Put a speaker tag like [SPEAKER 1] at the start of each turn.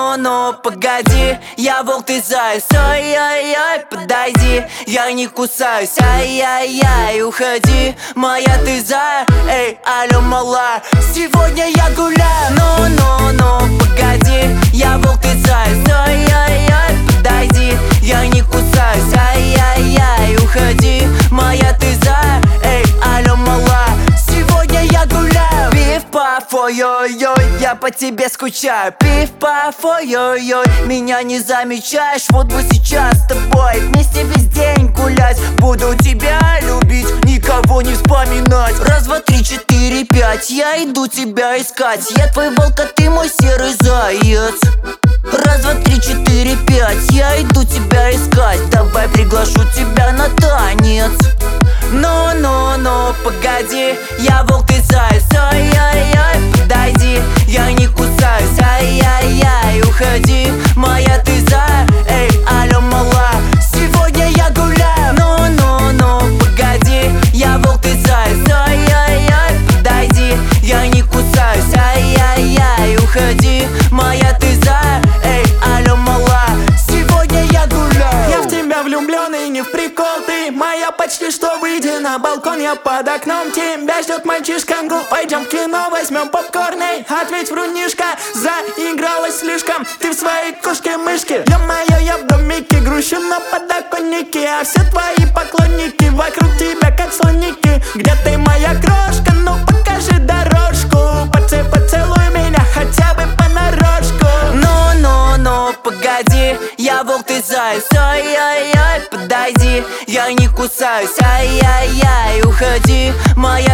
[SPEAKER 1] Но, погоди, я волк, ты заяц. Ай-яй-яй, подойди, я не кусаюсь. Ай-яй-яй, уходи, моя ты зая. Эй, алло, мала, сегодня я гуляю. Но, погоди, я волк, ты заяц. Ай-яй-яй, подойди, я не кусаюсь. Ай-яй-яй, уходи, моя ты зая. Эй, алло, мала, сегодня я гуляю. Пиф-паф, ой-ой-ой, я по тебе скучаю. Пиф-паф, ой-ой-ой, меня не замечаешь. Вот бы сейчас с тобой вместе весь день гулять. Буду тебя любить, никого не вспоминать. Раз, два, три, четыре, пять, я иду тебя искать. Я твой волк, а ты мой серый заяц. Раз, два, три, четыре, пять, я иду тебя искать. Давай приглашу тебя на танец. Но, погоди, я волк, ты заяц. Ай-яй-яй, подойди, я не кусаюсь. Ай-яй-яй, уходи, моя ты зая. Эй, алло, мала, сегодня я гуляю. Но, погоди, я волк, ты заяц. Ай-яй-яй, подойди, я не кусаюсь. Ай-яй-яй, уходи, моя ты зая. Эй, алло, мала, сегодня я гуляю.
[SPEAKER 2] Я в тебя влюблен и не в прикол, ты моя почти что. Выйди на балкон, я под окном, тебя ждет мальчишка. Пойдем в кино, возьмем попкорн. Эй, ответь, врунишка, заигралась слишком ты в своей кошке-мышке. Ё-моё, я в домике, грущу на подоконнике, а все твои поклонники вокруг тебя как слоники. Где ты, моя крошка, ну покажи дорожку. Поцелуй меня хотя бы понарошку.
[SPEAKER 1] Но, погоди, я волк, ты заяц. Ай-яй-яй, подойди, я не кусаюсь. Ай-яй-яй, уходи, моя